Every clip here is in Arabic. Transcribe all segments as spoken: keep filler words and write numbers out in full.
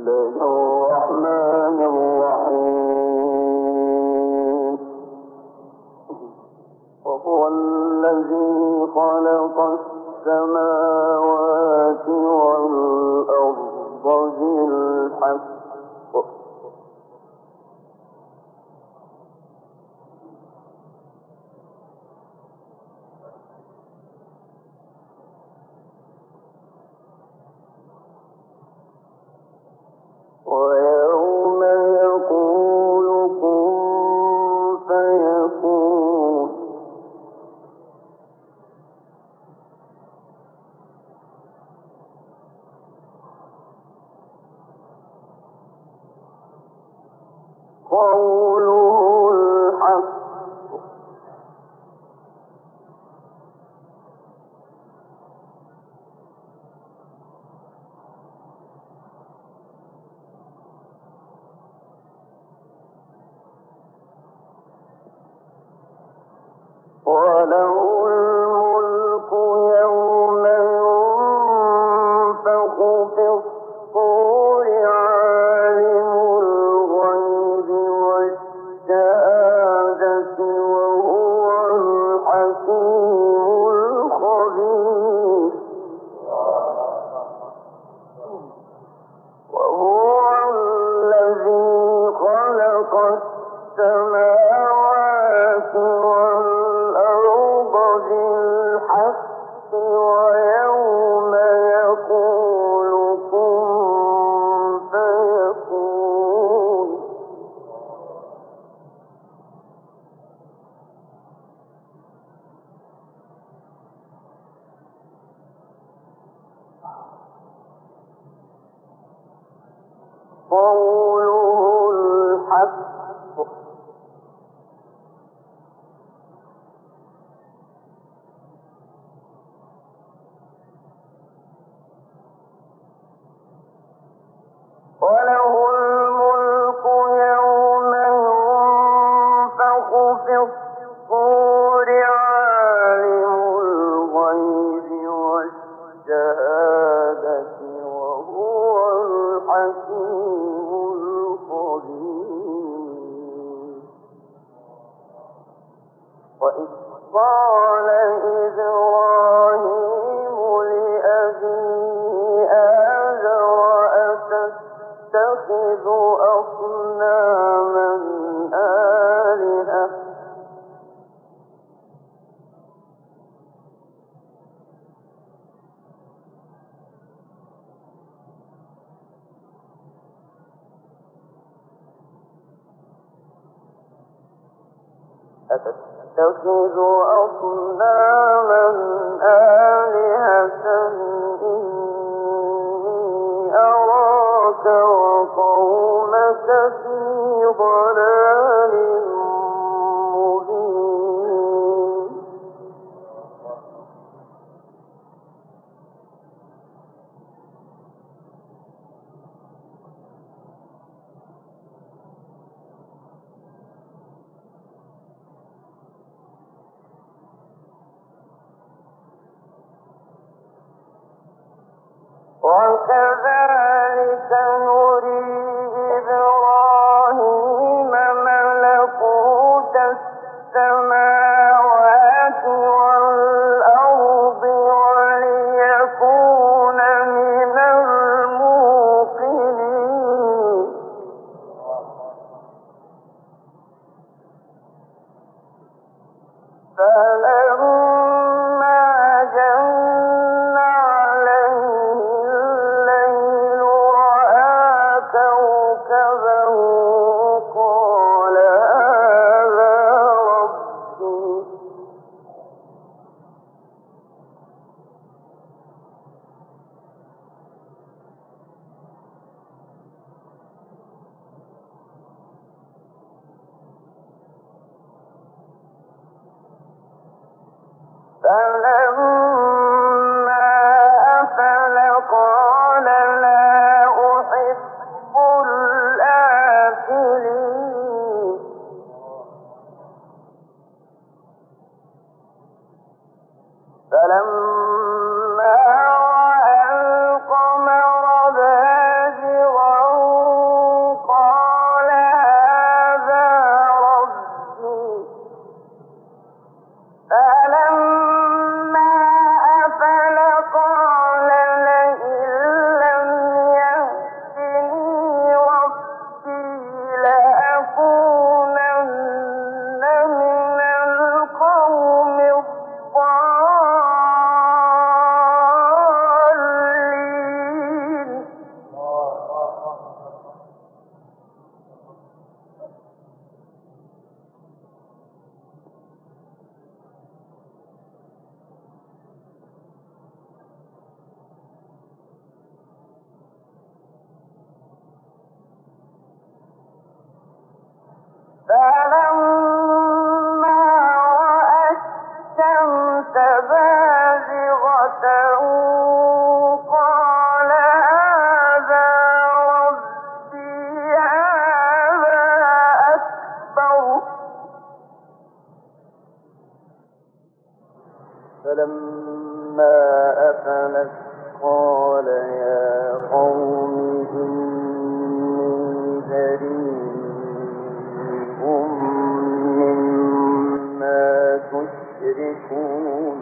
أتتخذ أصناما آلهة إني أراك وقومك في ضلال مبين. وكذلك نري إبراهيم ملكوت السماوات والأرض وليكون من الموقنين. فلما جن عليه الليل رأى كوكبا قال هذا ربي. فلما أفل قال لا أحب الآفلين. فلما رأى القمر بازغا فلما أفلت قال يا قوم إني بريء مما تشركون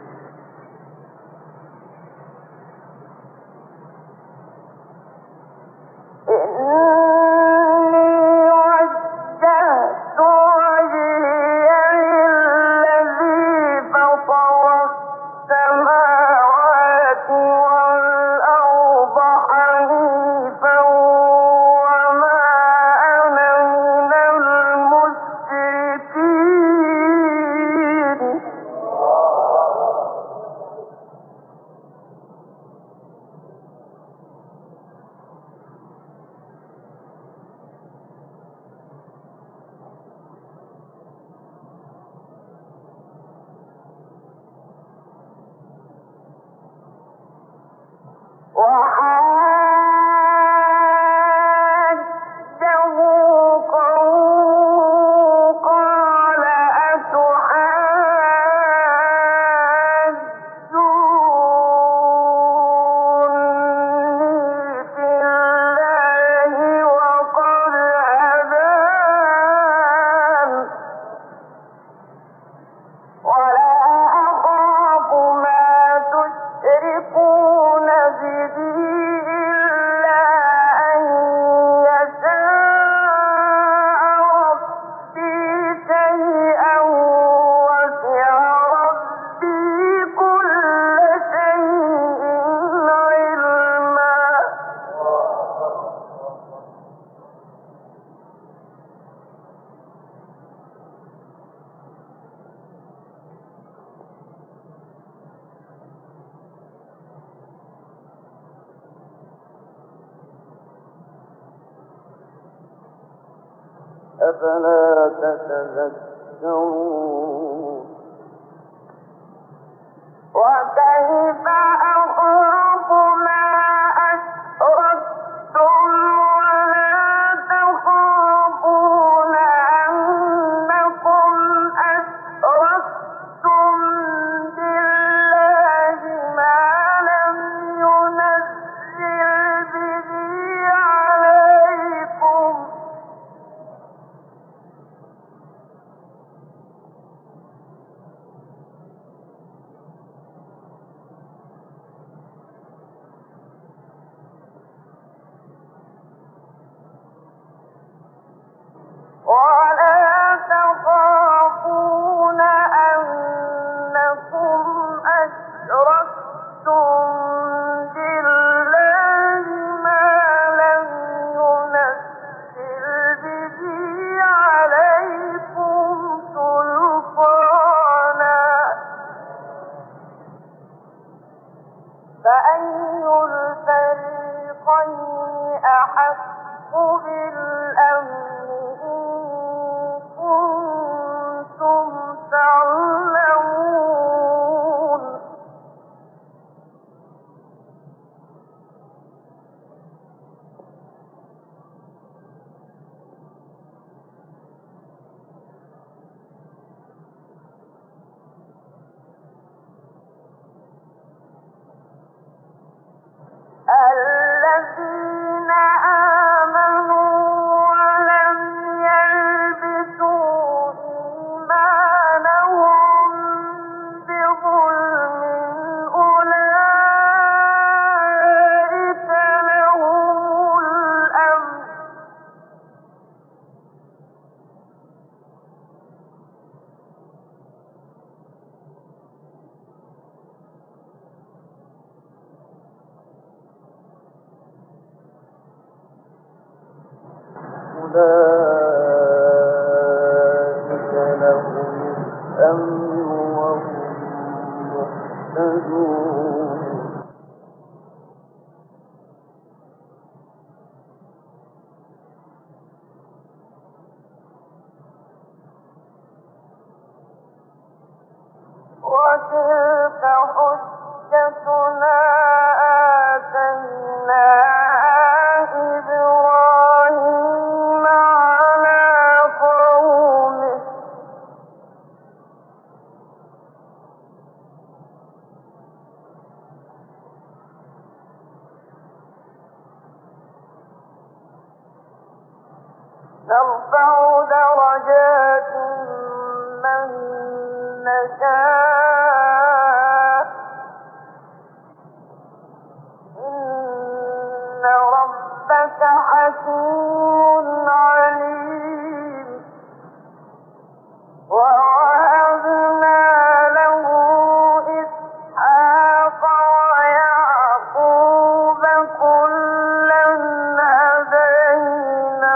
أفلا تتذكرون وكيف أخاف ما أشركتم ولا تخافون أنكم أشركتم بالله ما لم ينزل به عليكم ولا تخافون أنكم أشركتم بالله ما لم ينزل به عليكم سلطانا فأي الفريقين أحق بالأمن الذين آمنوا ولم يلبسوا إيمانهم بظلم أولئك لهم الأمن أولئك لهم الأمن وهم مهتدون وتلك حجتنا آتيناها إبراهيم على قومه نرفع درجات من نشاء إن ربك حكيم عليم ووهبنا له إسحاق ويعقوب كلا هدينا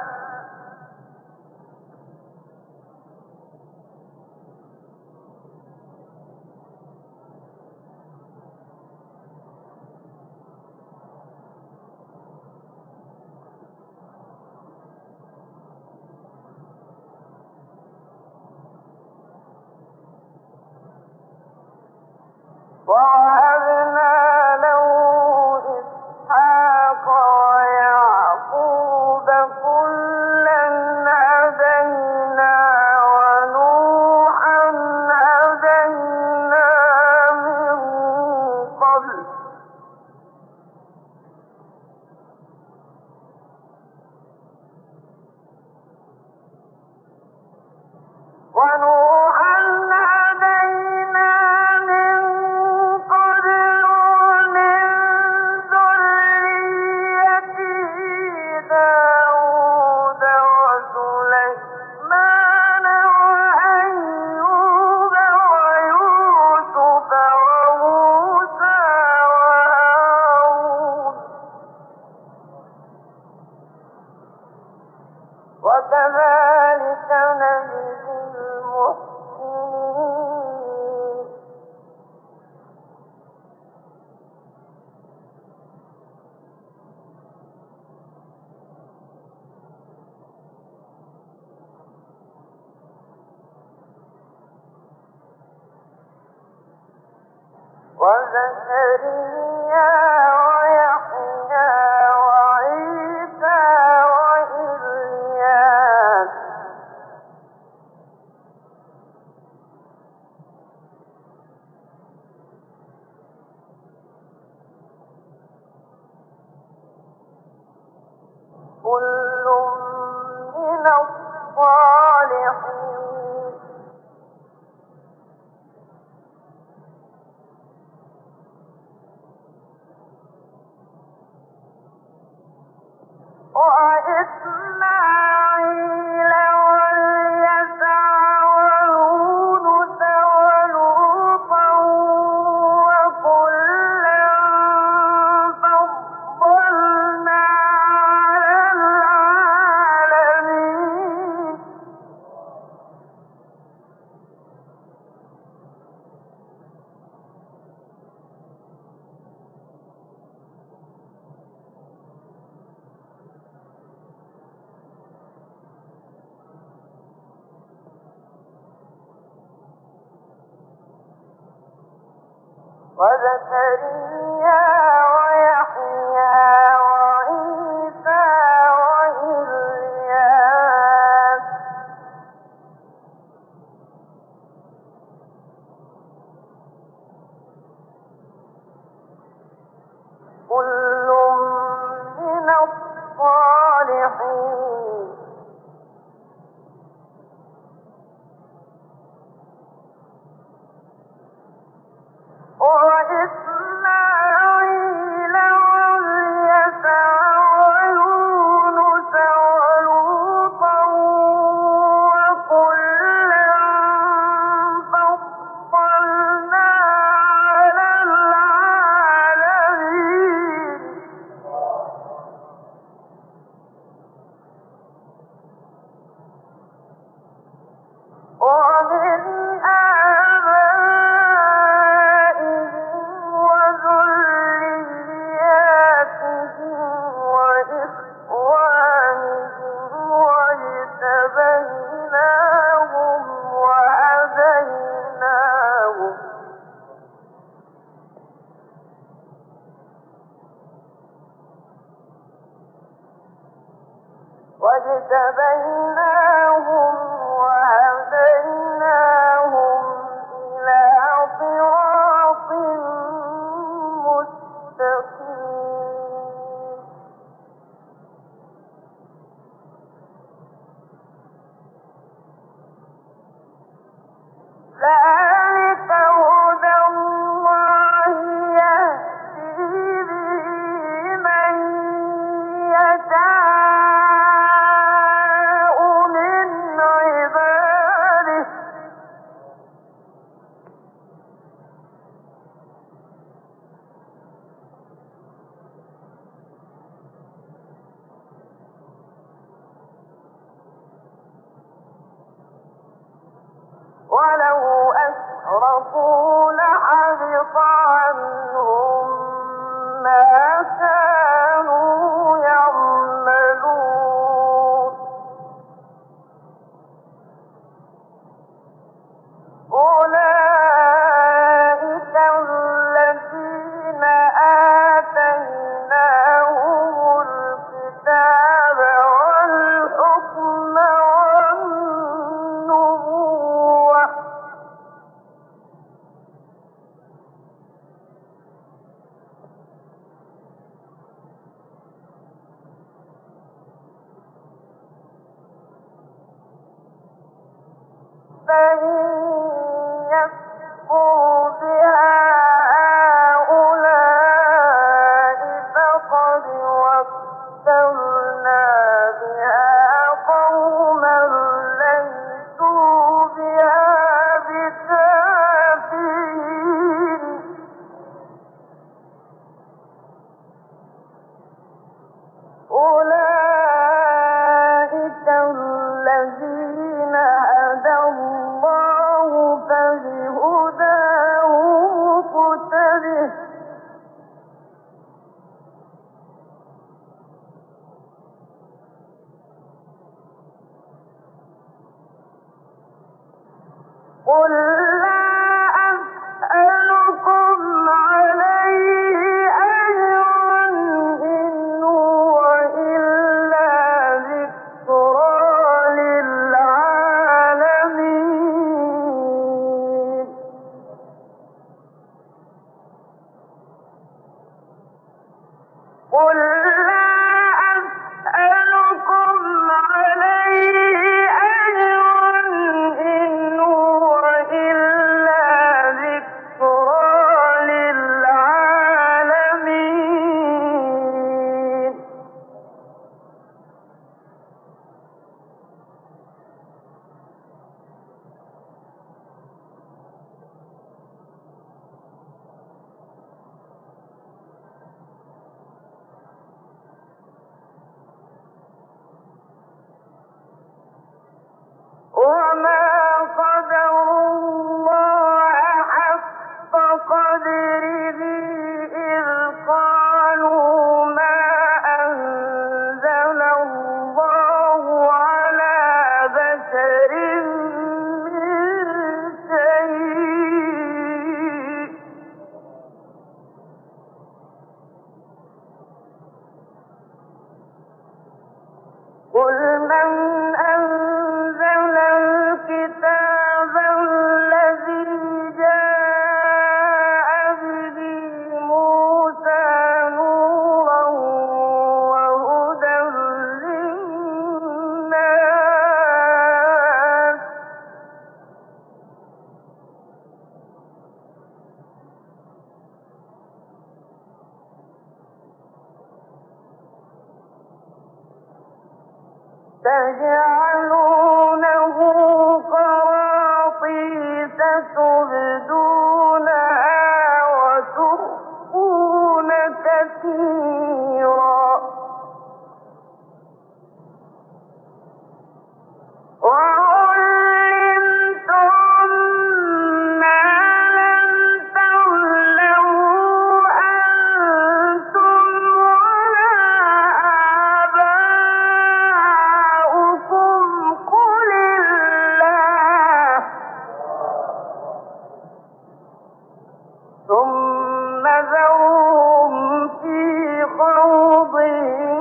ووهبنا له إسحاق ويعقوب كلا هدينا ونوحا هدينا من قبل ونوحا هدينا من قبل ومن ذريته داود وسليمان وأيوب ويوسف وموسى وهارون وكذلك نجزي المحسنين وزكريا ويحيى وعيسى وإلياس كل من الصالحين وإسماعيل واليسع ويونس ولوطا وكلا فضلنا على العالمين وزكريا ويحيى وعيسى وإلياس كل من الصالحين وإسماعيل واليسع ويونس ولوطا وكلا فضلنا على العالمين ومن آبائهم وذرياتهم وإخوانهم واجتبيناهم وهديناهم واجتبيناهم وهديناهم إلى صراط مستقيم أشركوا لحبط عنهم ما كانوا يعملون أولئك الذين آتيناهم الكتاب والحكم والنبوة فإن يكفر بها هؤلاء فقد وكلنا بها قوما ليسوا بها بكافرين أولئك الذين هدى الله فبهداه مقتده قل لا أسألكم عليه أجرا إن هو إلا ذكرى للعالمين قل لا أسألكم عليه أجرا إن هو إلا ذكرى للعالمين وما قدروا الله حق قدره إذ قالوا ما أنزل الله على بشر من شيء قل من أنزل الكتاب الذي جاء به موسى نورا وهدى للناس تجعلونه قراطيس تبدونها وتخفون كثيرا وعلمتم ما لم تعلموا أنتم ولا آباؤكم قل الله ثم ذرهم في خوضهم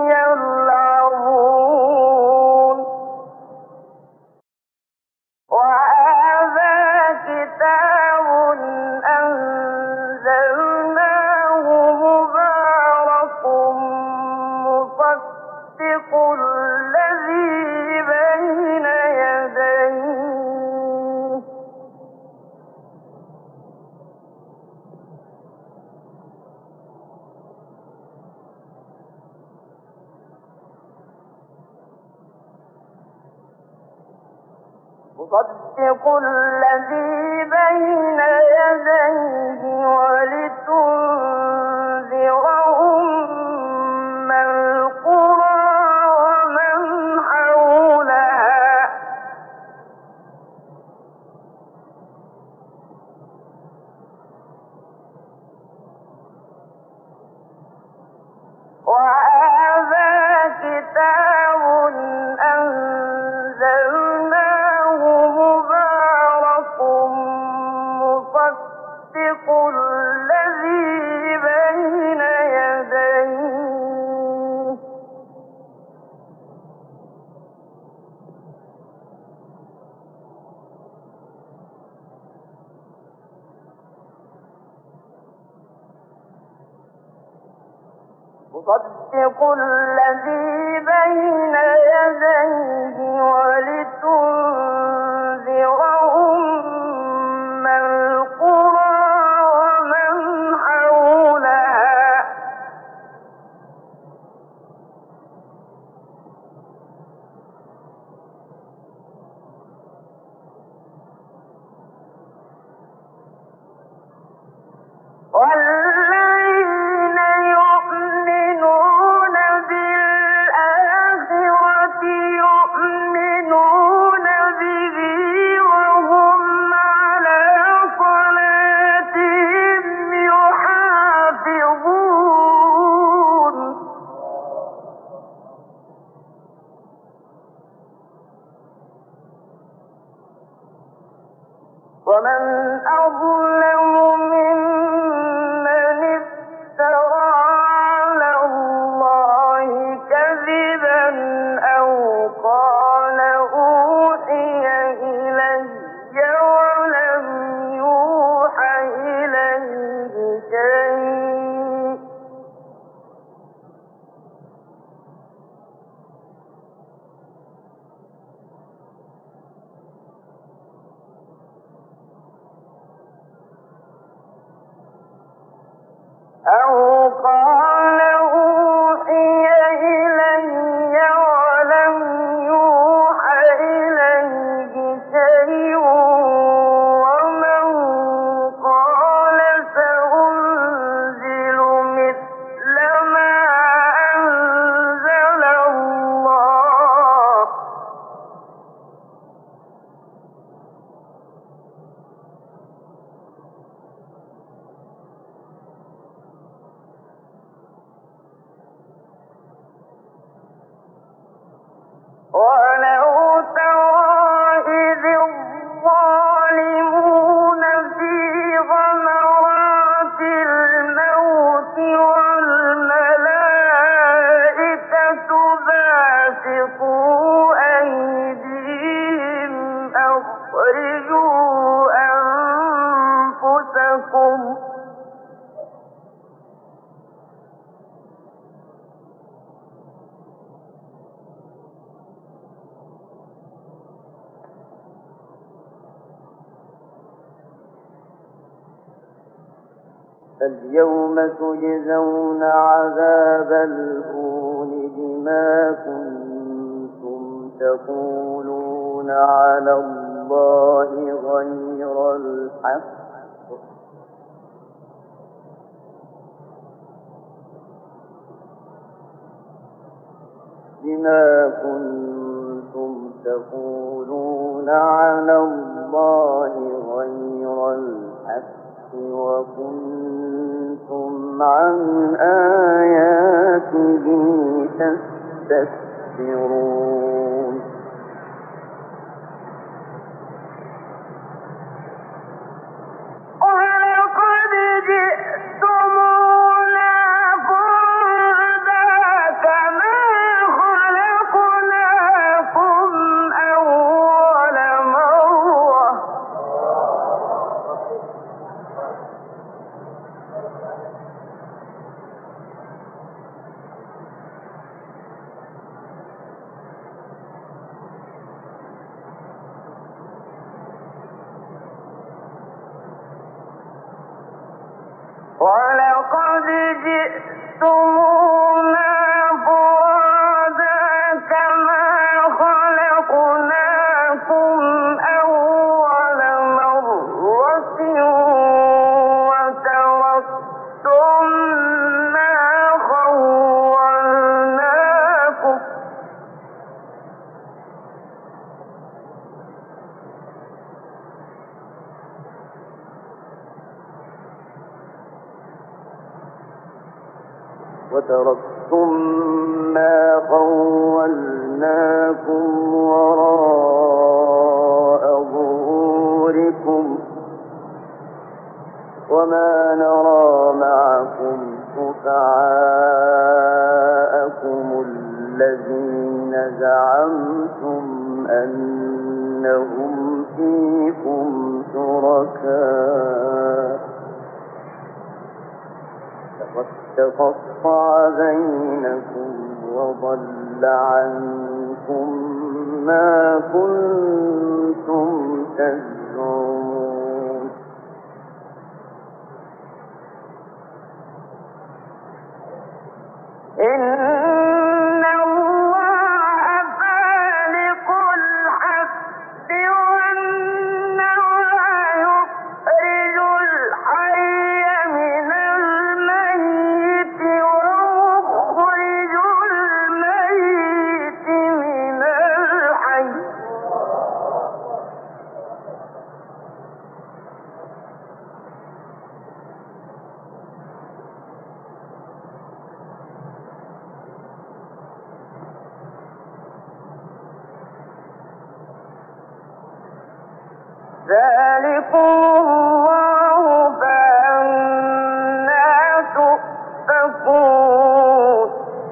يلعبون وهذا كتاب أنزلناه مبارك مصدق الذي بين يديه مصدق الذي بين يديه ولتنذر أم القرى ومن حولها الذي بين يديه مصدق الذي بين يديه ولتنذر أم القرى ومن حولها والذين يؤمنون بالآخرة يؤمنون به وهم على صلاتهم يحافظون ومن أظلم ممن افترى على الله كذبا أو قال أوحي إلي ولم يوحى إليه شيء أو قال أوحي إلي ولم يوحى إليه شيء ومن قال سأنزل مثل ما أنزل الله ولو ترى إذ الظالمون في غمرات الموت والملائكة باسطوا أيديهم أخرجوا أنفسكم اليوم تجزون عذاب الهون بما كنتم تقولون على الله غير الحق بما كنتم تقولون على الله غير الحق وكنتم عن آياته تستكبرون ولقد جئتمونا فردا كما خلقناكم أول مرة ولقد جئتمونا فرادا كما خلقناكم أول مرة وتركتم ما خولناكم وتركتم ما خولناكم وراء ظهوركم وما نرى معكم شفعاءكم الذين زعمتم أنهم فيكم شركاء تقطع بينكم وضل عنكم ما كنتم تزعمون إن ذلكم الله فأنى تؤفكون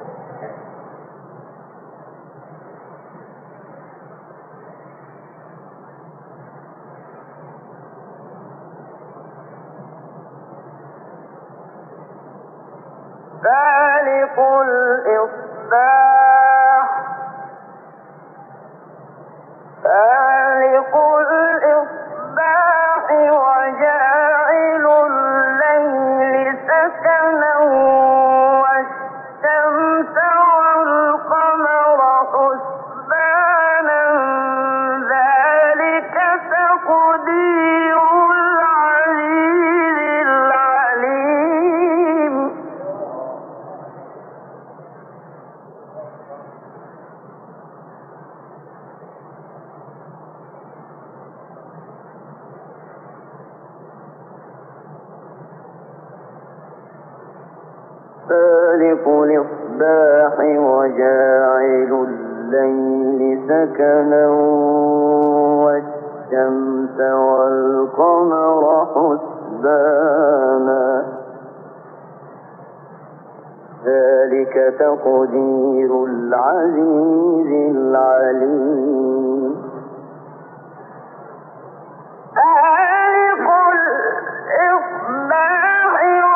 فالق الإصباح فالق الإصباح وجاعل الليل سكنا والشمس والقمر حسبانا ذلك تقدير العزيز العليم فالق الإصباح وجاعل الليل سكنا والشمس والقمر حسبانا ذلك تقدير العزيز العليم فالق الإصباح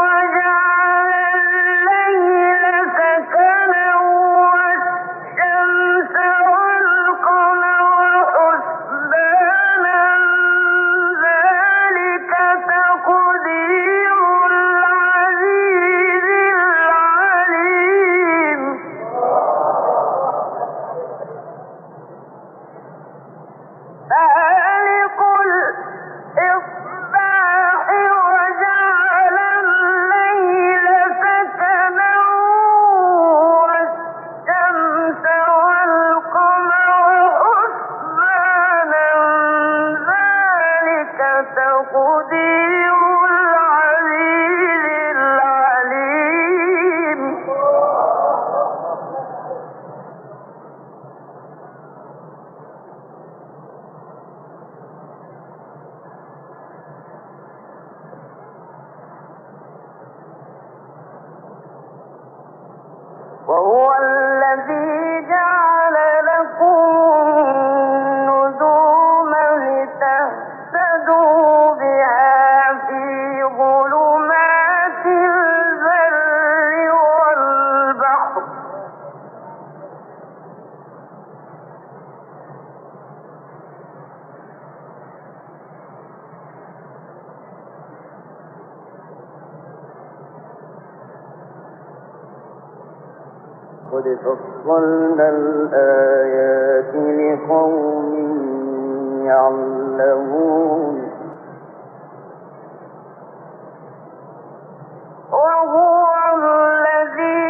تقدير العزيز العليم وهو الذي جعل لكم النجوم لتهتدوا بها في ظلمات البر والبحر قد فصلنا الآيات لقوم يعلمون وهو الذي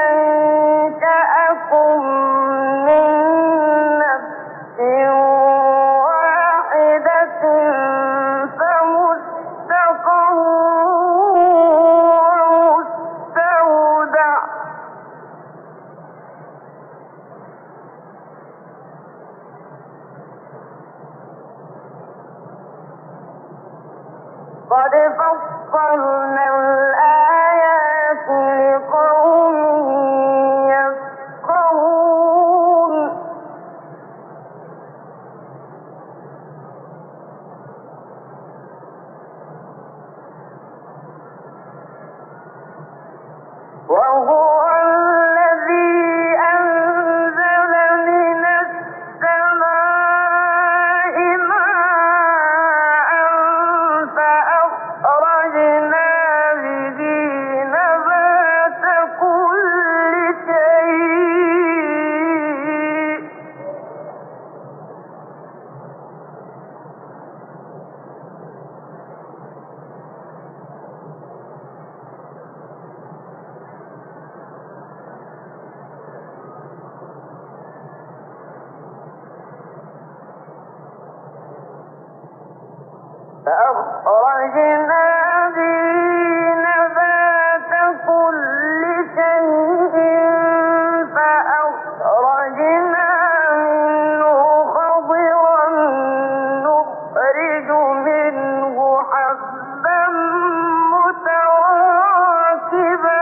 أنشأكم من نفس واحدة فمستقر ومستودع قد فصلنا فصلنا الآيات لقوم يفقهون وهو الذي أنزل من السماء ماء فأخرجنا به نبات كل شيء فأخرجنا به نبات كل شيء فأخرجنا منه خضرا نخرج منه حبا متراكبا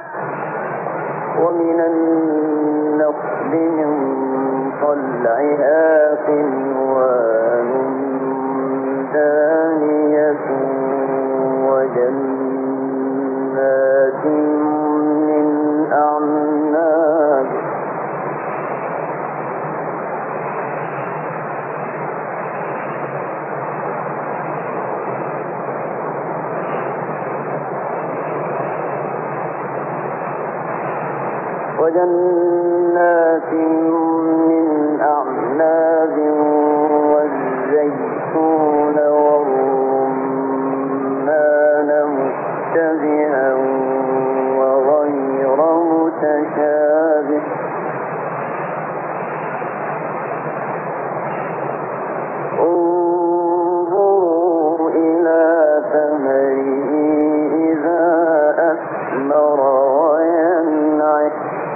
ومن النخل من طلعها قنوان دانية وجنات من أعناب وجنات من أعناب والزيتون والرمان مشتبها وغير متشابه انظروا إلى ثمره إذا أثمر وينعه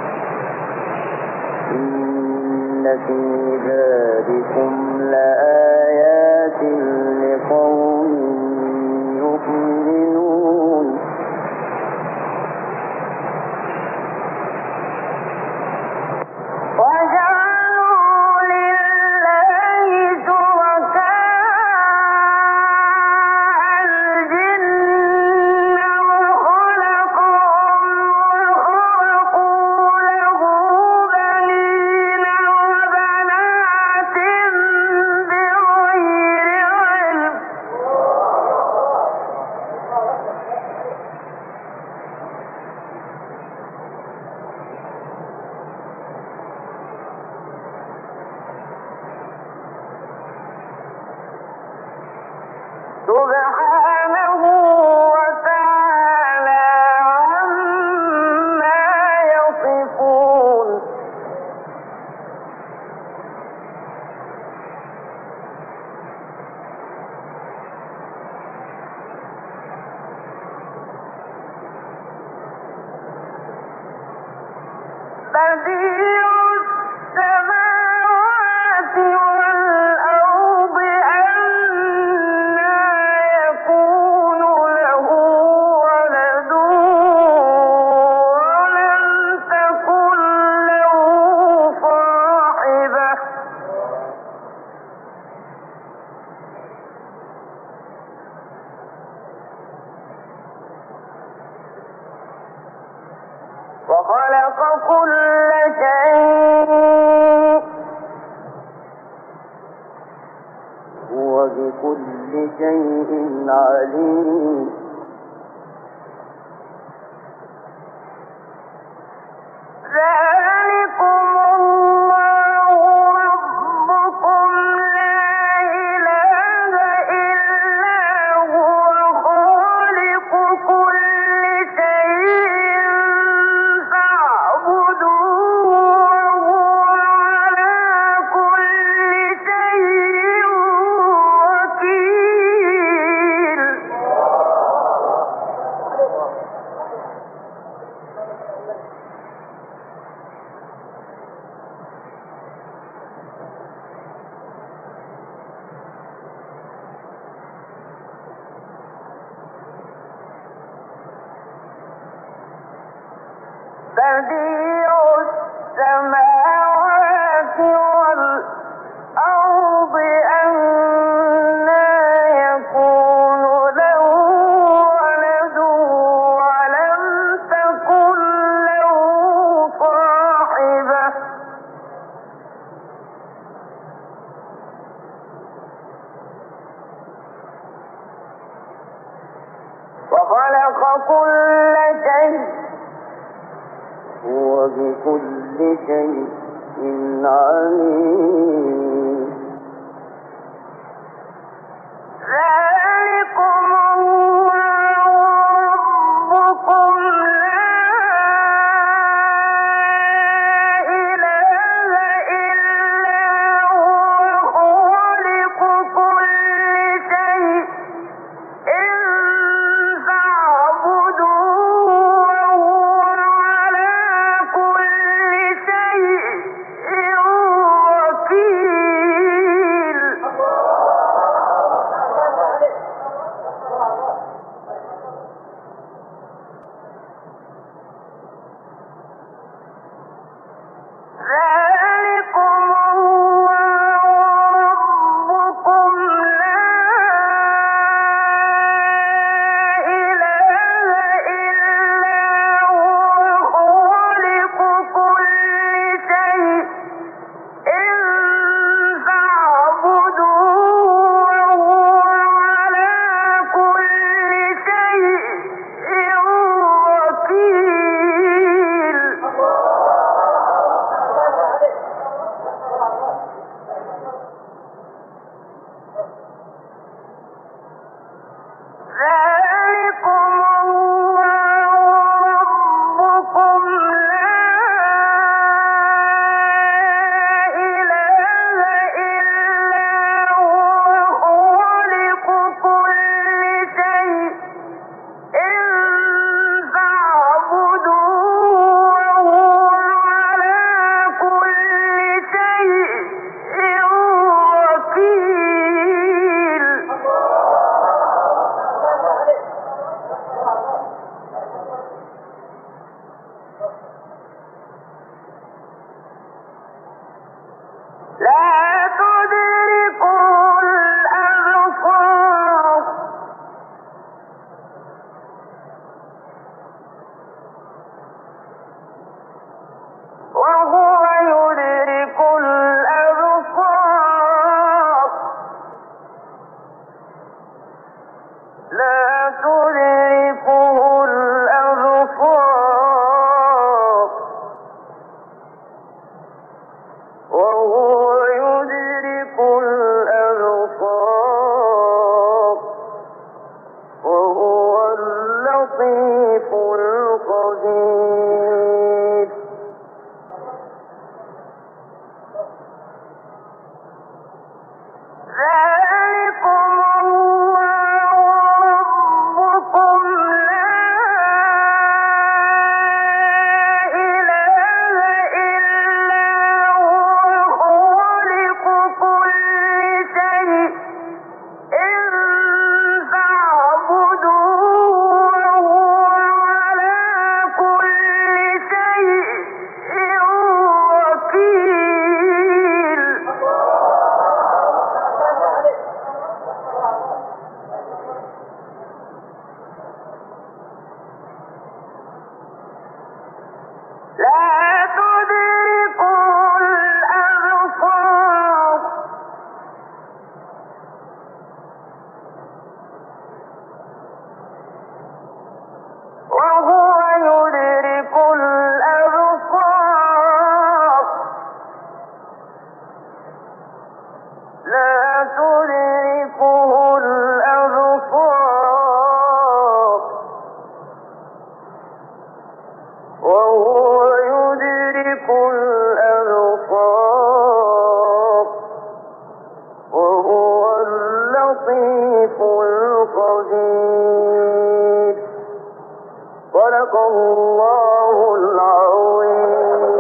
إن في ذلكم لآيات لقوم يؤمنون وجعلوا لله شركاء الجن وخلقهم وخرقوا له بنين وبنات بغير علم سبحانه وتعالى عما يصفون بديع السماوات والأرض أنى يكون له ولد ولم تكن له صاحبة وخلق كل شيء هو بكل شيء عليم ذلكم الله ربكم لا إله إلا هو خالق كل شيء فاعبدوه وهو على كل شيء وكيل بديع السماوات والأرض أنى يكون له ولد ولم تكن له صاحبة وخلق كل شيء وبكل شيء عليم. ذلكم الله ربكم لا إله إلا هو خالق كل شيء فاعبدوه وهو على كل شيء وكيل. ذلكم الله ربكم لا إله إلا هو خالق كل شيء فاعبدوه وهو على كل شيء وكيل. ذلكم الله ربكم لا إله إلا هو خالق كل شيء فاعبدوه وهو على كل شيء وكيل. لا تدركه الأبصار وهو يدرك الأبصار. لا تدركه الأبصار وهو يدرك الأبصار وهو اللطيف الخبير. ذلكم الله ربكم لا إله إلا هو خالق كل شيء فاعبدوه وهو على كل شيء وكيل. لا تدركه الأبصار وهو يدرك الأبصار. لا تدركه الأبصار وهو يدرك الأبصار وهو اللطيف الخبير. صدق الله العظيم.